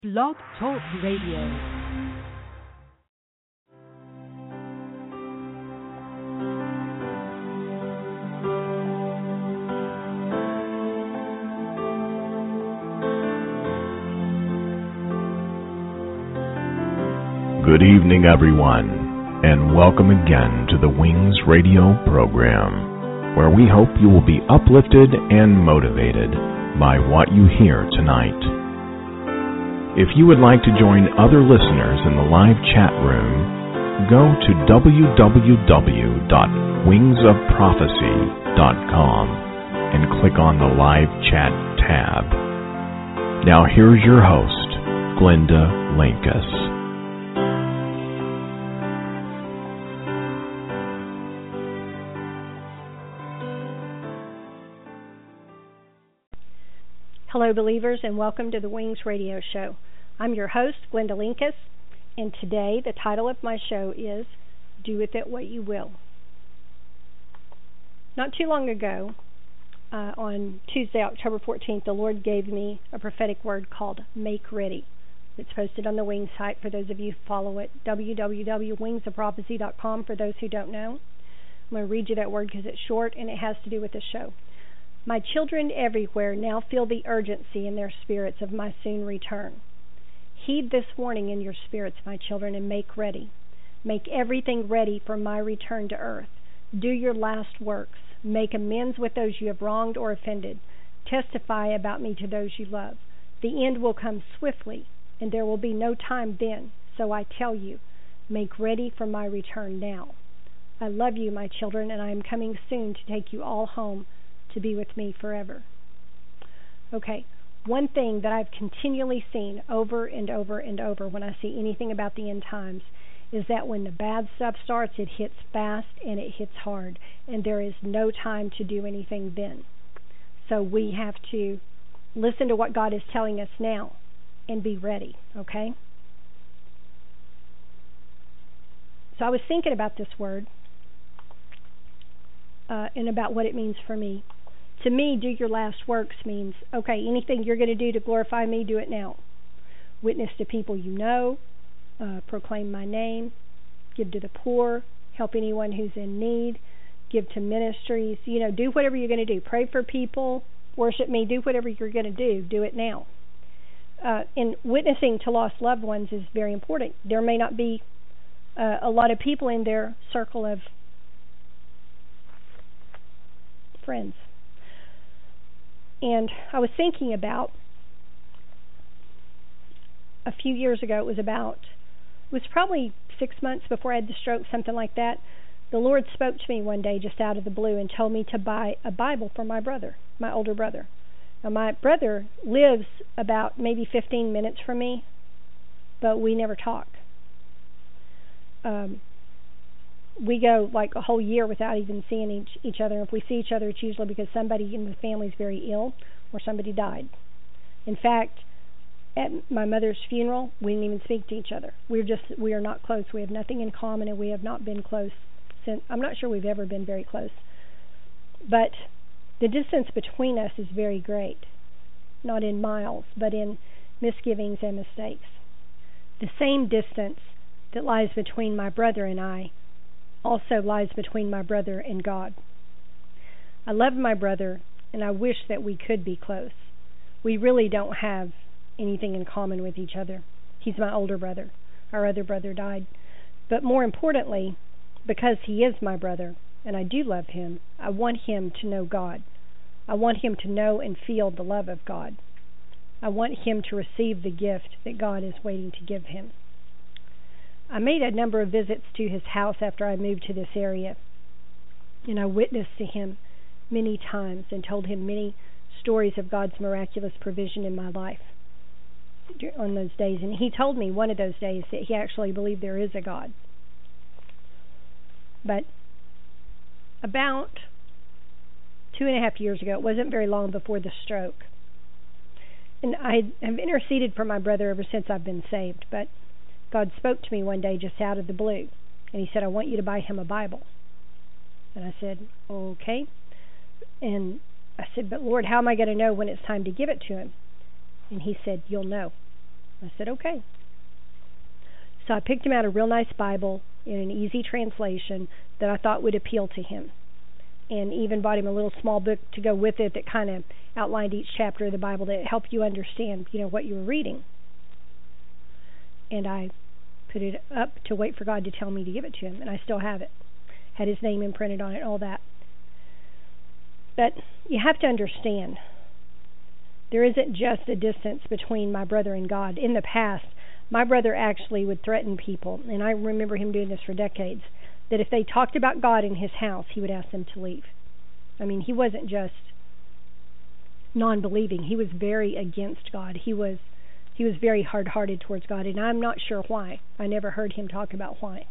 Blog Talk Radio. Good evening, everyone, and welcome again to the Wings Radio program, where we hope you will be uplifted and motivated by what you hear tonight. If you would like to join other listeners in the live chat room, go to www.wingsofprophecy.com and click on the live chat tab. Now here's your host, Glenda Linkus. Hello, believers, and welcome to the Wings Radio Show. I'm your host, Glenda Linkus, and today the title of my show is Do With It What You Will. Not too long ago, on Tuesday, October 14th, the Lord gave me a prophetic word called Make Ready. It's posted on the Wings site for those of you who follow it, www.wingsofprophecy.com for those who don't know. I'm going to read you that word because it's short and it has to do with the show. My children everywhere now feel the urgency in their spirits of my soon return. Heed this warning in your spirits, my children, and make ready. Make everything ready for my return to earth. Do your last works. Make amends with those you have wronged or offended. Testify about me to those you love. The end will come swiftly, and there will be no time then. So I tell you, make ready for my return now. I love you, my children, and I am coming soon to take you all home to be with me forever. Okay, one thing that I've continually seen over and over and over when I see anything about the end times is that when the bad stuff starts, it hits fast and it hits hard, and there is no time to do anything then. So we have to listen to what God is telling us now and be ready, okay? So I was thinking about this word and about what it means for me. To me, do your last works means, okay, anything you're going to do to glorify me, do it now. Witness to people you know, proclaim my name, give to the poor, help anyone who's in need, give to ministries, do whatever you're going to do. Pray for people, worship me, do whatever you're going to do it now. And witnessing to lost loved ones is very important. There may not be a lot of people in their circle of friends. And I was thinking about a few years ago, it was probably 6 months before I had the stroke, something like that. The Lord spoke to me one day just out of the blue and told me to buy a Bible for my brother, my older brother. Now, my brother lives about maybe 15 minutes from me, but we never talk. We go like a whole year without even seeing each other. If we see each other, it's usually because somebody in the family is very ill or somebody died. In fact, at my mother's funeral, we didn't even speak to each other. We are not close. We have nothing in common, and we have not been close since. I'm not sure we've ever been very close. But the distance between us is very great, not in miles, but in misgivings and mistakes. The same distance that lies between my brother and I also lies between my brother and God. I love my brother, and I wish that we could be close. We really don't have anything in common with each other. He's my older brother. Our other brother died. But more importantly, because he is my brother, and I do love him, I want him to know God. I want him to know and feel the love of God. I want him to receive the gift that God is waiting to give him. I made a number of visits to his house after I moved to this area, and I witnessed to him many times and told him many stories of God's miraculous provision in my life on those days. And he told me one of those days that he actually believed there is a God. But about 2.5 years ago, it wasn't very long before the stroke, and I have interceded for my brother ever since I've been saved, but God spoke to me one day just out of the blue, and he said, I want you to buy him a Bible. And I said, okay. And I said, but Lord, how am I going to know when it's time to give it to him? And he said, you'll know. I said, okay. So I picked him out a real nice Bible in an easy translation that I thought would appeal to him, and even bought him a little small book to go with it that kind of outlined each chapter of the Bible that helped you understand, what you were reading. And I put it up to wait for God to tell me to give it to him, and I still have it. Had his name imprinted on it, all that. But you have to understand, there isn't just a distance between my brother and God. In the past, my brother actually would threaten people, and I remember him doing this for decades, that if they talked about God in his house, he would ask them to leave. I mean, he wasn't just non-believing. He was very against God. He was very hard-hearted towards God, and I'm not sure why. I never heard him talk about why.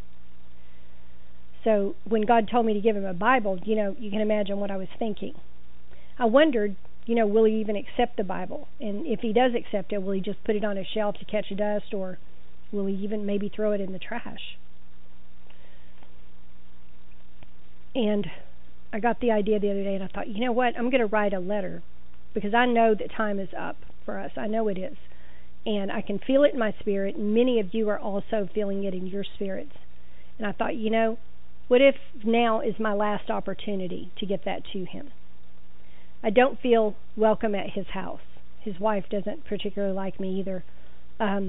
So when God told me to give him a Bible, you can imagine what I was thinking. I wondered, will he even accept the Bible? And if he does accept it, will he just put it on a shelf to catch dust, or will he even maybe throw it in the trash? And I got the idea the other day, and I thought, you know what? I'm going to write a letter, because I know that time is up for us. I know it is. And I can feel it in my spirit, and many of you are also feeling it in your spirits. And I thought, what if now is my last opportunity to get that to him? I don't feel welcome at his house. His wife doesn't particularly like me either. As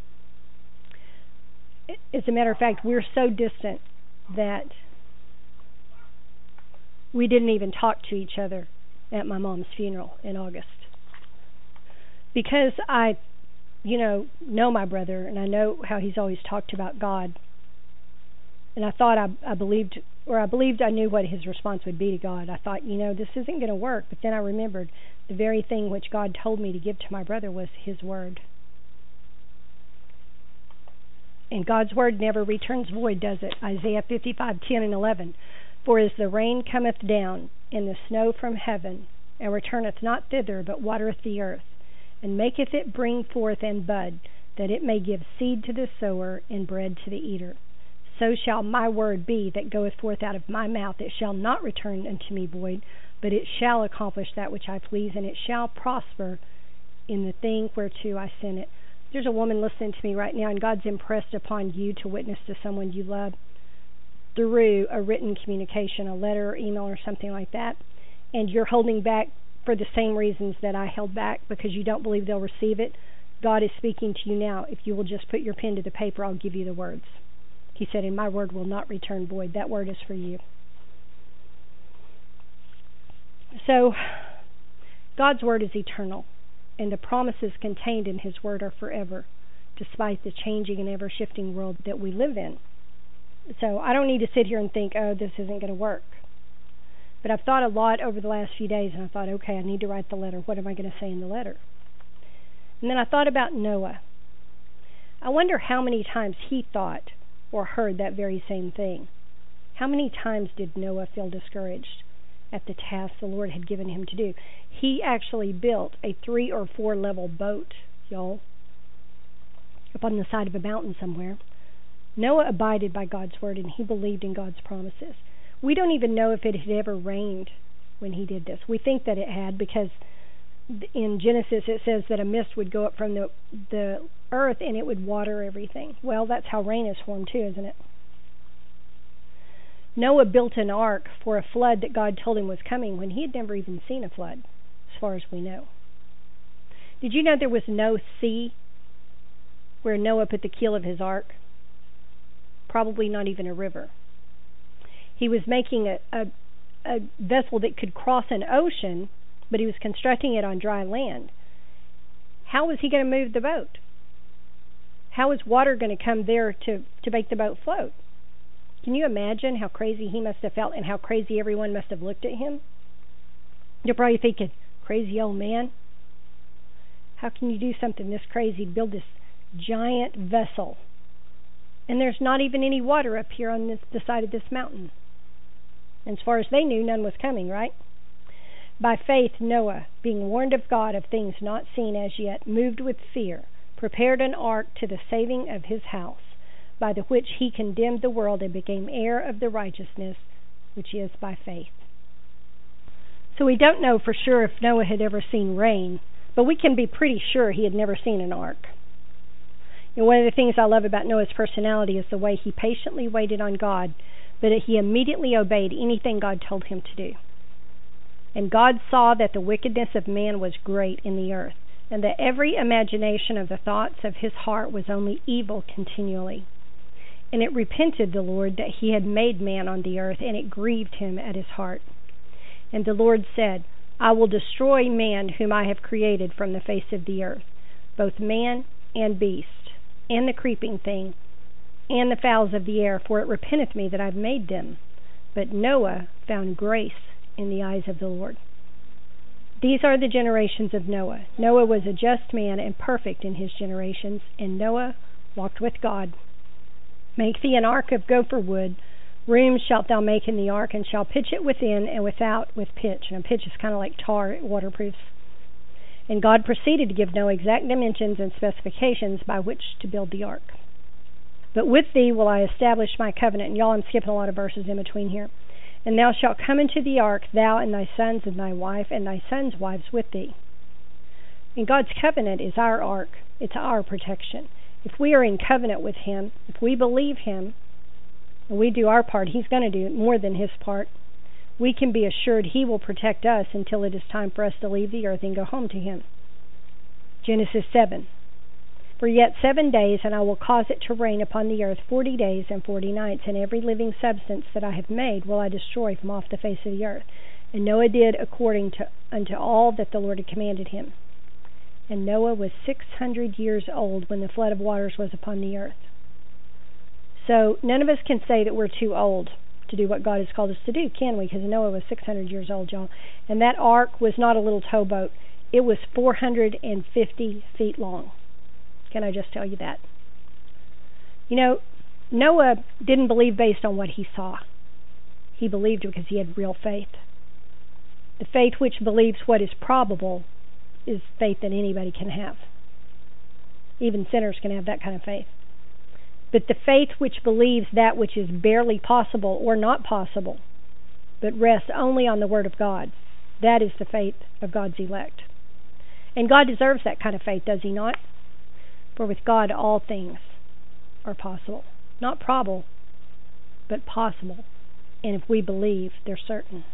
a matter of fact, we're so distant that we didn't even talk to each other at my mom's funeral in August. Because I, know my brother, and I know how he's always talked about God. And I thought I believed I knew what his response would be to God. I thought, this isn't going to work. But then I remembered the very thing which God told me to give to my brother was his word. And God's word never returns void, does it? Isaiah 55:10 and 11. For as the rain cometh down, and the snow from heaven, and returneth not thither, but watereth the earth, and maketh it bring forth and bud, that it may give seed to the sower, and bread to the eater. So shall my word be that goeth forth out of my mouth. It shall not return unto me void, but it shall accomplish that which I please, and it shall prosper in the thing whereto I send it. There's a woman listening to me right now, and God's impressed upon you to witness to someone you love through a written communication, a letter or email or something like that, and you're holding back for the same reasons that I held back, because you don't believe they'll receive it. God is speaking to you now. If you will just put your pen to the paper, I'll give you the words. He said, and my word will not return void. That word is for you. So, God's word is eternal, and the promises contained in his word are forever, despite the changing and ever-shifting world that we live in. So, I don't need to sit here and think, this isn't going to work. But I've thought a lot over the last few days, and I thought, okay, I need to write the letter. What am I going to say in the letter? And then I thought about Noah. I wonder how many times he thought or heard that very same thing. How many times did Noah feel discouraged at the task the Lord had given him to do? He actually built a 3 or 4 level boat, y'all, up on the side of a mountain somewhere. Noah abided by God's word, and he believed in God's promises. We don't even know if it had ever rained when he did this. We think that it had, because in Genesis it says that a mist would go up from the earth and it would water everything. Well, that's how rain is formed too, isn't it? Noah built an ark for a flood that God told him was coming when he had never even seen a flood, as far as we know. Did you know there was no sea where Noah put the keel of his ark? Probably not even a river. He was making a vessel that could cross an ocean, but he was constructing it on dry land. How was he going to move the boat? How is water going to come there to make the boat float? Can you imagine how crazy he must have felt and how crazy everyone must have looked at him? You're probably thinking, crazy old man. How can you do something this crazy, build this giant vessel? And there's not even any water up here on the side of this mountain. And as far as they knew, none was coming, right? By faith, Noah, being warned of God of things not seen as yet, moved with fear, prepared an ark to the saving of his house, by the which he condemned the world and became heir of the righteousness which is by faith. So we don't know for sure if Noah had ever seen rain, but we can be pretty sure he had never seen an ark. And one of the things I love about Noah's personality is the way he patiently waited on God, but he immediately obeyed anything God told him to do. And God saw that the wickedness of man was great in the earth, and that every imagination of the thoughts of his heart was only evil continually. And it repented the Lord that he had made man on the earth, and it grieved him at his heart. And the Lord said, I will destroy man whom I have created from the face of the earth, both man and beast, and the creeping thing, and the fowls of the air, for it repenteth me that I have made them. But Noah found grace in the eyes of the Lord. These are the generations of Noah. Noah was a just man and perfect in his generations, and Noah walked with God. Make thee an ark of gopher wood. Rooms shalt thou make in the ark, and shall pitch it within and without with pitch. And pitch is kind of like tar, it waterproofs. And God proceeded to give Noah exact dimensions and specifications by which to build the ark. But with thee will I establish my covenant. And y'all, I'm skipping a lot of verses in between here. And thou shalt come into the ark, thou and thy sons and thy wife and thy sons' wives with thee. And God's covenant is our ark. It's our protection. If we are in covenant with him, if we believe him, and we do our part, he's going to do more than his part. We can be assured he will protect us until it is time for us to leave the earth and go home to him. Genesis 7. For yet 7 days, and I will cause it to rain upon the earth 40 days and 40 nights, and every living substance that I have made will I destroy from off the face of the earth. And Noah did according unto all that the Lord had commanded him. And Noah was 600 years old when the flood of waters was upon the earth. So none of us can say that we're too old to do what God has called us to do, can we? Because Noah was 600 years old, y'all. And that ark was not a little towboat. It was 450 feet long. Can I just tell you that? You know, Noah didn't believe based on what he saw. He believed because he had real faith. The faith which believes what is probable is faith that anybody can have. Even sinners can have that kind of faith. But the faith which believes that which is barely possible or not possible, but rests only on the Word of God, that is the faith of God's elect. And God deserves that kind of faith, does he not? For with God all things are possible. Not probable, but possible. And if we believe, they're certain.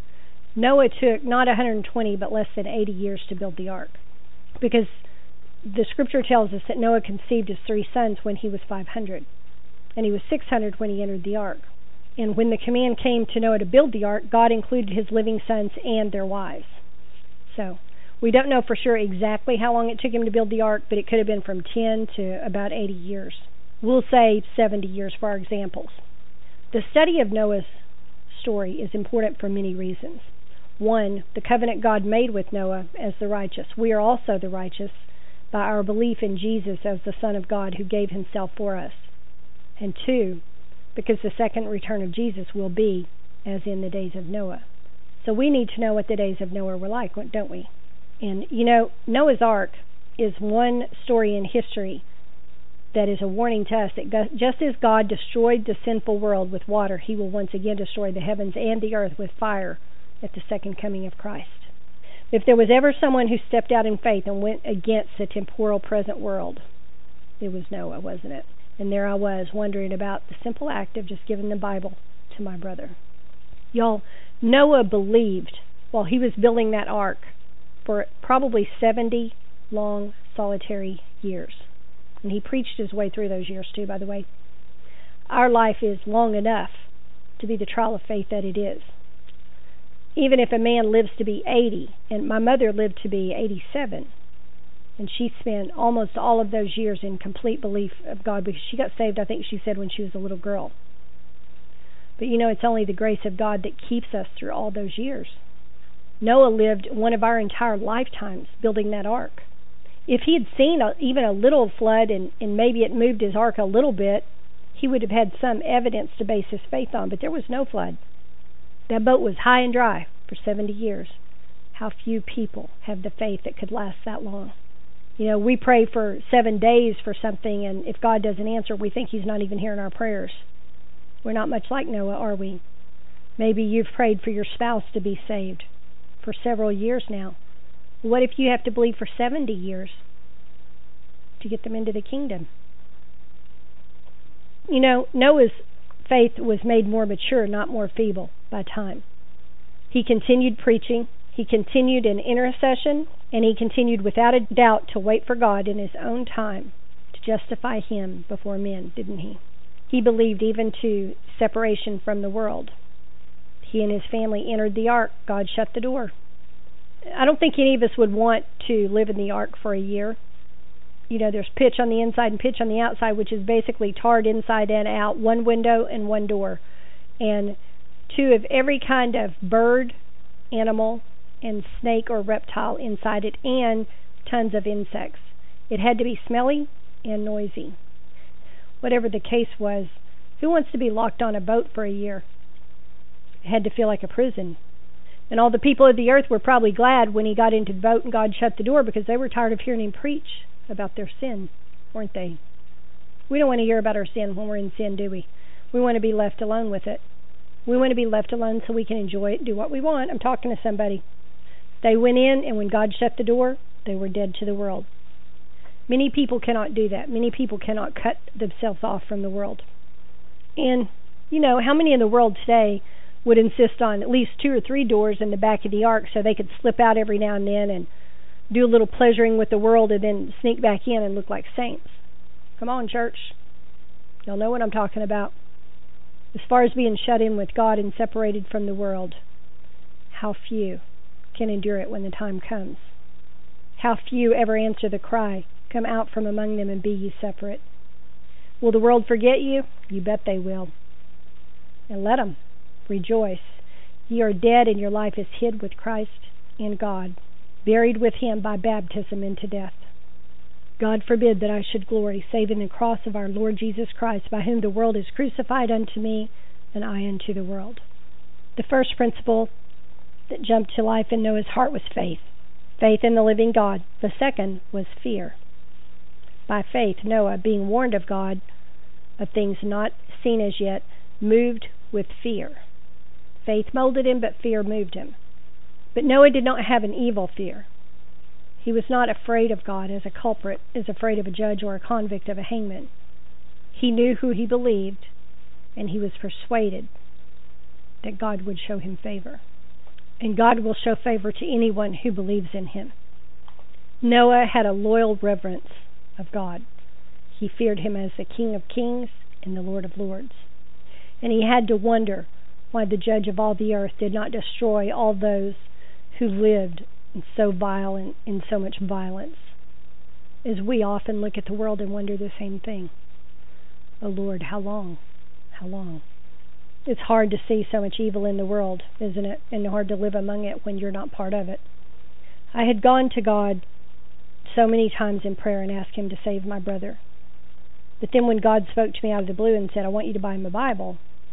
Noah took not 120, but less than 80 years to build the ark. Because the scripture tells us that Noah conceived his 3 sons when he was 500. And he was 600 when he entered the ark. And when the command came to Noah to build the ark, God included his living sons and their wives. So, we don't know for sure exactly how long it took him to build the ark, but it could have been from 10 to about 80 years. We'll say 70 years for our examples. The study of Noah's story is important for many reasons. One, the covenant God made with Noah as the righteous. We are also the righteous by our belief in Jesus as the Son of God who gave himself for us. And two, because the second return of Jesus will be as in the days of Noah. So we need to know what the days of Noah were like, don't we? And, you know, Noah's Ark is one story in history that is a warning to us that just as God destroyed the sinful world with water, he will once again destroy the heavens and the earth with fire at the second coming of Christ. If there was ever someone who stepped out in faith and went against the temporal present world, it was Noah, wasn't it? And there I was wondering about the simple act of just giving the Bible to my brother. Y'all, Noah believed while he was building that ark for probably 70 long, solitary years. And he preached his way through those years too, by the way. Our life is long enough to be the trial of faith that it is. Even if a man lives to be 80, and my mother lived to be 87, and she spent almost all of those years in complete belief of God, because she got saved, I think she said, when she was a little girl. But you know, it's only the grace of God that keeps us through all those years. Noah lived one of our entire lifetimes building that ark. If he had seen even a little flood and maybe it moved his ark a little bit, he would have had some evidence to base his faith on, but there was no flood. That boat was high and dry for 70 years. How few people have the faith that could last that long. You know, we pray for 7 days for something, and if God doesn't answer, we think he's not even hearing our prayers. We're not much like Noah, are we? Maybe you've prayed for your spouse to be saved for several years now. What if you have to believe for 70 years? to get them into the kingdom. You know, Noah's faith was made more mature, not more feeble, by time. He continued preaching, he continued in intercession, and he continued without a doubt to wait for God in his own time to justify him before men, didn't he? He believed even to separation from the world. He and his family entered the ark. God shut the door. I don't think any of us would want to live in the ark for a year. You know, there's pitch on the inside and pitch on the outside, which is basically tarred inside and out, one window and one door. And two of every kind of bird, animal, and snake or reptile inside it, and tons of insects. It had to be smelly and noisy. Whatever the case was, who wants to be locked on a boat for a year? It had to feel like a prison. And all the people of the earth were probably glad when he got into the boat and God shut the door, because they were tired of hearing him preach about their sin, weren't they? We don't want to hear about our sin when we're in sin, do we? We want to be left alone with it. We want to be left alone so we can enjoy it, do what we want. I'm talking to somebody. They went in, and when God shut the door, they were dead to the world. Many people cannot do that. Many people cannot cut themselves off from the world. And, you know, how many in the world today would insist on at least 2 or 3 doors in the back of the ark so they could slip out every now and then and do a little pleasuring with the world and then sneak back in and look like saints? Come on, church. Y'all know what I'm talking about. As far as being shut in with God and separated from the world, how few can endure it when the time comes. How few ever answer the cry, come out from among them and be ye separate. Will the world forget you? You bet they will. And let them. Rejoice. Ye are dead, and your life is hid with Christ in God, buried with him by baptism into death. God forbid that I should glory, save in the cross of our Lord Jesus Christ, by whom the world is crucified unto me, and I unto the world. The first principle that jumped to life in Noah's heart was faith. Faith in the living God. The second was fear. By faith, Noah, being warned of God, of things not seen as yet, moved with fear. Faith molded him, but fear moved him. But Noah did not have an evil fear. He was not afraid of God as a culprit is afraid of a judge or a convict of a hangman. He knew who he believed, and he was persuaded that God would show him favor. And God will show favor to anyone who believes in him. Noah had a loyal reverence of God. He feared him as the King of Kings and the Lord of Lords. And he had to wonder why the judge of all the earth did not destroy all those who lived in so vile and in so much violence. As we often look at the world and wonder the same thing. Oh Lord, how long? How long? It's hard to see so much evil in the world, isn't it? And hard to live among it when you're not part of it. I had gone to God so many times in prayer and asked him to save my brother. But then when God spoke to me out of the blue and said, I want you to buy him a Bible,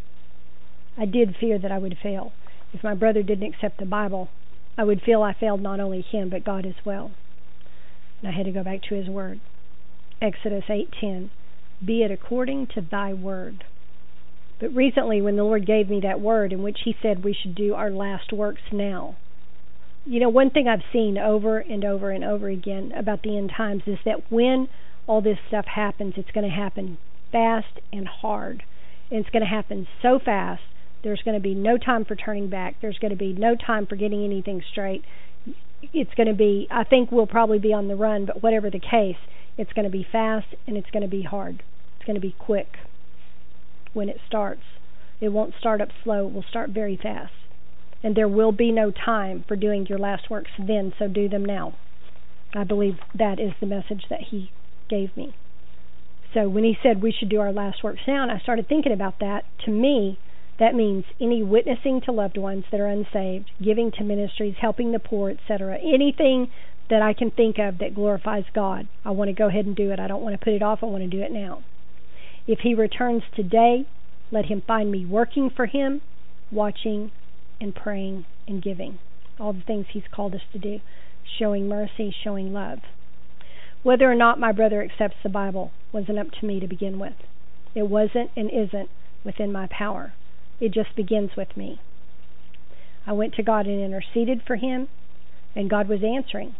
I did fear that I would fail. If my brother didn't accept the Bible, I would feel I failed not only him, but God as well. And I had to go back to his word. Exodus 8:10, be it according to thy word. But recently, when the Lord gave me that word in which he said we should do our last works now, you know, one thing I've seen over and over and over again about the end times is that when all this stuff happens, it's going to happen fast and hard. And it's going to happen so fast, there's going to be no time for turning back. There's going to be no time for getting anything straight. It's going to be, I think we'll probably be on the run, but whatever the case, it's going to be fast and it's going to be hard. It's going to be quick when it starts. It won't start up slow. It will start very fast. And there will be no time for doing your last works then, so do them now. I believe that is the message that he gave me. So when he said we should do our last works now, and I started thinking about that, to me, that means any witnessing to loved ones that are unsaved, giving to ministries, helping the poor, etc. Anything that I can think of that glorifies God, I want to go ahead and do it. I don't want to put it off. I want to do it now. If he returns today, let him find me working for him, watching and praying and giving. All the things he's called us to do. Showing mercy, showing love. Whether or not my brother accepts the Bible wasn't up to me to begin with. It wasn't and isn't within my power. It just begins with me. I went to God and interceded for him, and God was answering.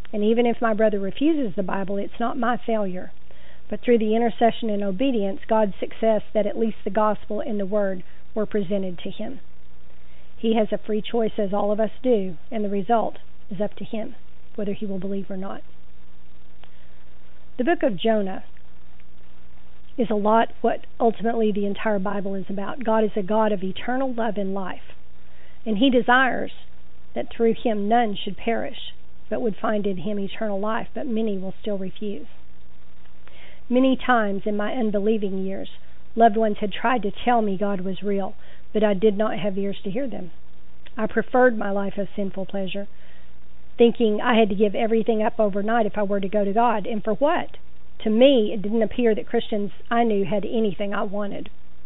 And even if my brother refuses the Bible, it's not my failure, but through the intercession and obedience, God's success that at least the gospel and the word were presented to him. He has a free choice, as all of us do, and the result is up to him, whether he will believe or not. The book of Jonah is a lot what ultimately the entire Bible is about. God is a God of eternal love and life, and he desires that through him none should perish, but would find in him eternal life, but many will still refuse. Many times in my unbelieving years, loved ones had tried to tell me God was real, but I did not have ears to hear them. I preferred my life of sinful pleasure, thinking I had to give everything up overnight if I were to go to God. And for what? To me, it didn't appear that Christians I knew had anything I wanted.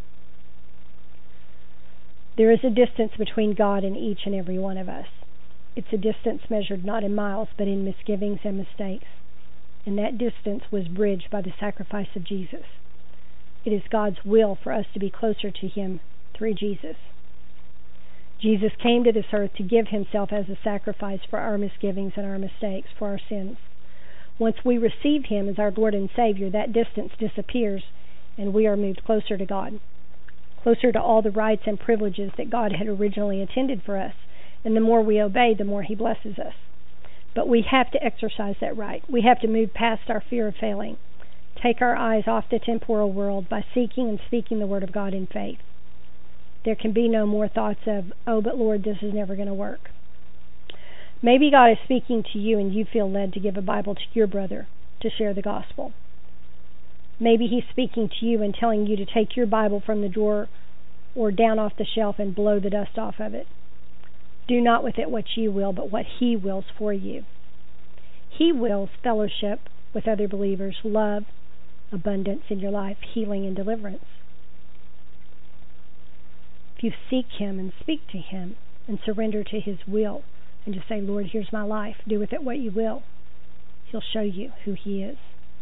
There is a distance between God and each and every one of us. It's a distance measured not in miles, but in misgivings and mistakes. And that distance was bridged by the sacrifice of Jesus. It is God's will for us to be closer to him through Jesus. Jesus came to this earth to give himself as a sacrifice for our misgivings and our mistakes, for our sins. Once we receive him as our Lord and Savior, that distance disappears and we are moved closer to God, closer to all the rights and privileges that God had originally intended for us. And the more we obey, the more he blesses us. But we have to exercise that right. We have to move past our fear of failing, take our eyes off the temporal world by seeking and speaking the word of God in faith. There can be no more thoughts of, oh, but Lord, this is never going to work. Maybe God is speaking to you and you feel led to give a Bible to your brother to share the gospel. Maybe he's speaking to you and telling you to take your Bible from the drawer or down off the shelf and blow the dust off of it. Do not with it what you will, but what he wills for you. He wills fellowship with other believers, love, abundance in your life, healing and deliverance. If you seek him and speak to him and surrender to his will and just say, Lord, here's my life, do with it what you will, he'll show you who he is.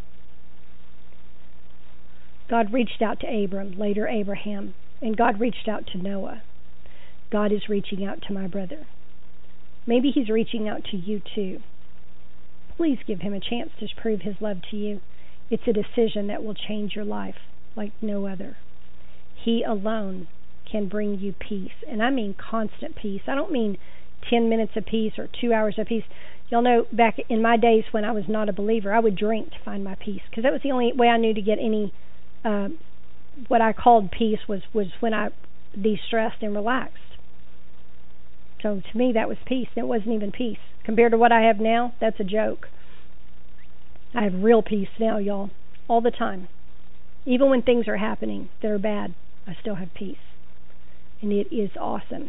God reached out to Abram, later Abraham, and God reached out to Noah. God is reaching out to my brother. Maybe he's reaching out to you too. Please give him a chance to prove his love to you. It's a decision that will change your life like no other. He alone can bring you peace, and I mean constant peace. I don't mean 10 minutes of peace or 2 hours of peace. Y'all know back in my days when I was not a believer, I would drink to find my peace because that was the only way I knew to get any what I called peace was when I de-stressed and relaxed. So to me that was peace. It wasn't even peace. Compared to what I have now, that's a joke. I have real peace now, y'all, all the time. Even when things are happening that are bad, I still have peace. And it is awesome.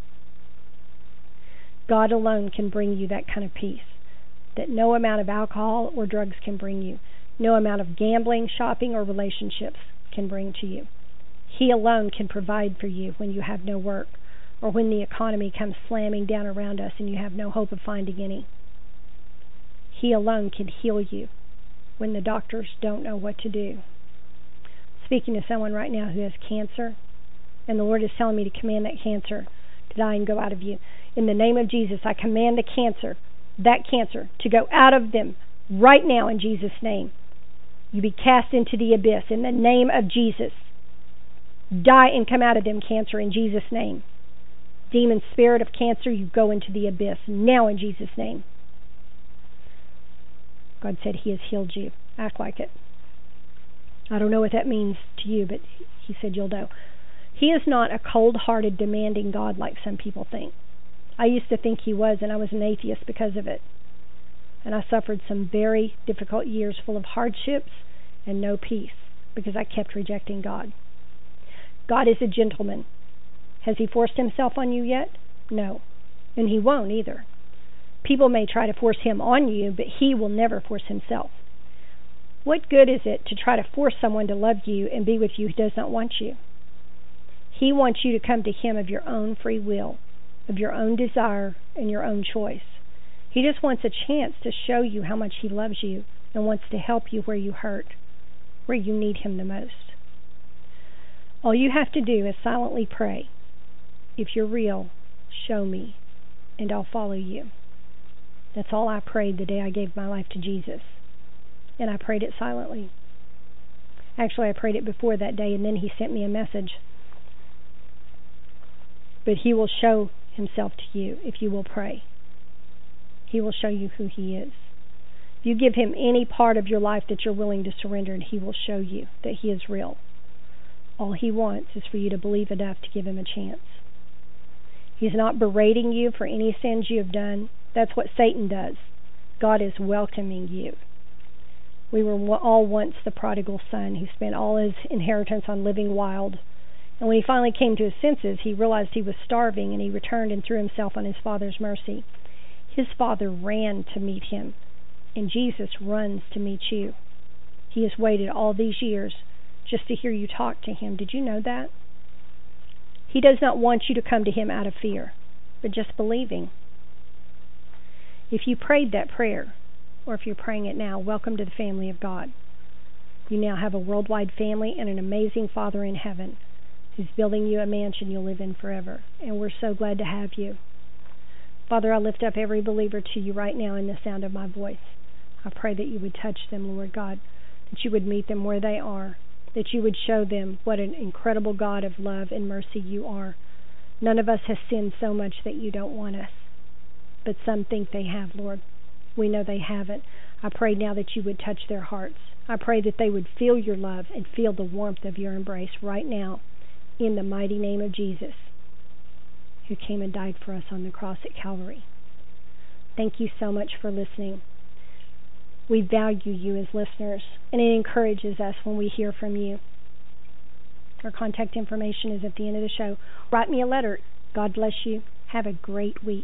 God alone can bring you that kind of peace that no amount of alcohol or drugs can bring you. No amount of gambling, shopping, or relationships can bring to you. He alone can provide for you when you have no work or when the economy comes slamming down around us and you have no hope of finding any. He alone can heal you when the doctors don't know what to do. Speaking to someone right now who has cancer, and the Lord is telling me to command that cancer to die and go out of you. In the name of Jesus, I command the cancer, that cancer, to go out of them right now in Jesus' name. You be cast into the abyss in the name of Jesus. Die and come out of them, cancer, in Jesus' name. Demon spirit of cancer, you go into the abyss now in Jesus' name. God said he has healed you. Act like it. I don't know what that means to you, but he said you'll know. He is not a cold-hearted, demanding God like some people think. I used to think he was, and I was an atheist because of it. And I suffered some very difficult years full of hardships and no peace because I kept rejecting God. God is a gentleman. Has he forced himself on you yet? No. And he won't either. People may try to force him on you, but he will never force himself. What good is it to try to force someone to love you and be with you who does not want you? He wants you to come to him of your own free will, of your own desire and your own choice. He just wants a chance to show you how much he loves you and wants to help you where you hurt, where you need him the most. All you have to do is silently pray, if you're real, show me, and I'll follow you. That's all I prayed the day I gave my life to Jesus. And I prayed it silently. Actually, I prayed it before that day, and then he sent me a message. But he will show himself to you if you will pray. He will show you who he is. If you give him any part of your life that you're willing to surrender, and he will show you that he is real. All he wants is for you to believe enough to give him a chance. He's not berating you for any sins you have done. That's what Satan does. God is welcoming you. We were all once the prodigal son who spent all his inheritance on living wild. And when he finally came to his senses, he realized he was starving, and he returned and threw himself on his father's mercy. His father ran to meet him, and Jesus runs to meet you. He has waited all these years just to hear you talk to him. Did you know that? He does not want you to come to him out of fear, but just believing. If you prayed that prayer, or if you're praying it now, welcome to the family of God. You now have a worldwide family and an amazing Father in heaven who's building you a mansion you'll live in forever. And we're so glad to have you. Father, I lift up every believer to you right now in the sound of my voice. I pray that you would touch them, Lord God, that you would meet them where they are, that you would show them what an incredible God of love and mercy you are. None of us has sinned so much that you don't want us, but some think they have, Lord. We know they haven't. I pray now that you would touch their hearts. I pray that they would feel your love and feel the warmth of your embrace right now in the mighty name of Jesus, who came and died for us on the cross at Calvary. Thank you so much for listening. We value you as listeners, and it encourages us when we hear from you. Our contact information is at the end of the show. Write me a letter. God bless you. Have a great week.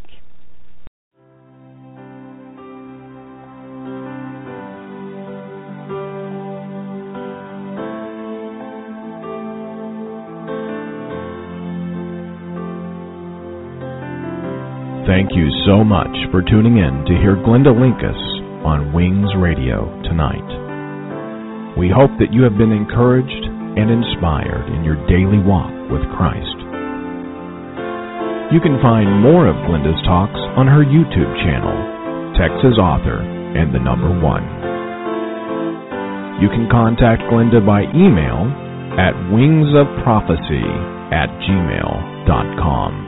Thank you so much for tuning in to hear Glenda Linkus on Wings Radio tonight. We hope that you have been encouraged and inspired in your daily walk with Christ. You can find more of Glenda's talks on her YouTube channel, Texas Author and the number 1. You can contact Glenda by email at wingsofprophecy@gmail.com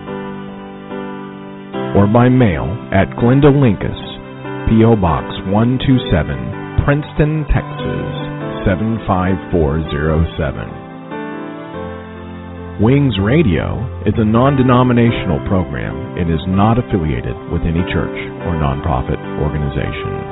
or by mail at Glenda Linkus, P.O. Box 127, Princeton, Texas 75407. Wings Radio is a non-denominational program and is not affiliated with any church or nonprofit organization.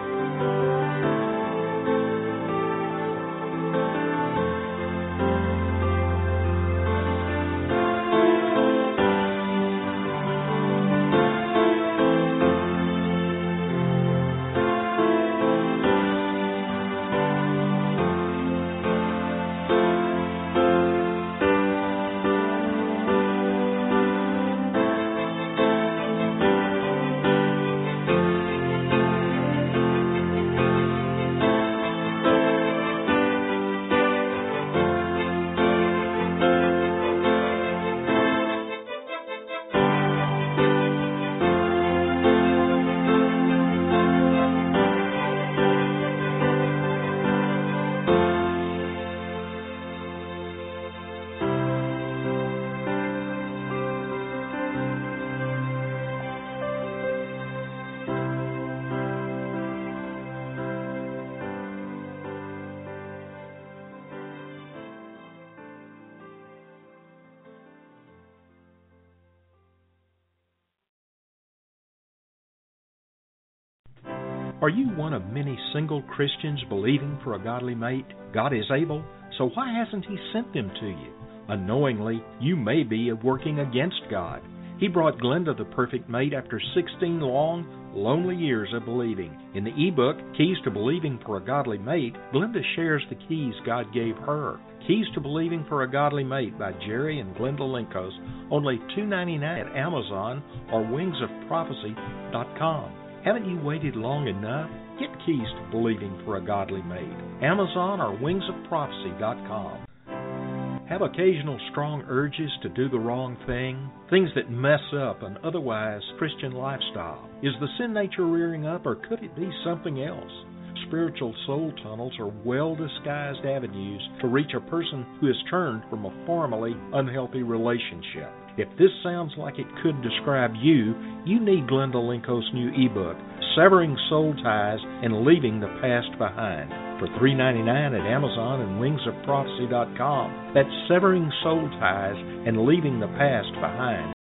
Are you one of many single Christians believing for a godly mate? God is able, so why hasn't He sent them to you? Unknowingly, you may be working against God. He brought Glenda the perfect mate after 16 long, lonely years of believing. In the ebook, Keys to Believing for a Godly Mate, Glenda shares the keys God gave her. Keys to Believing for a Godly Mate by Jerry and Glenda Linkos, only $2.99 at Amazon or wingsofprophecy.com. Haven't you waited long enough? Get Keys to Believing for a Godly Mate. Amazon or wingsofprophecy.com. Have occasional strong urges to do the wrong thing? Things that mess up an otherwise Christian lifestyle? Is the sin nature rearing up, or could it be something else? Spiritual soul tunnels are well-disguised avenues to reach a person who has turned from a formerly unhealthy relationship. If this sounds like it could describe you, you need Glenda Linko's new ebook, Severing Soul Ties and Leaving the Past Behind, for $3.99 at Amazon and wingsofprophecy.com. That's Severing Soul Ties and Leaving the Past Behind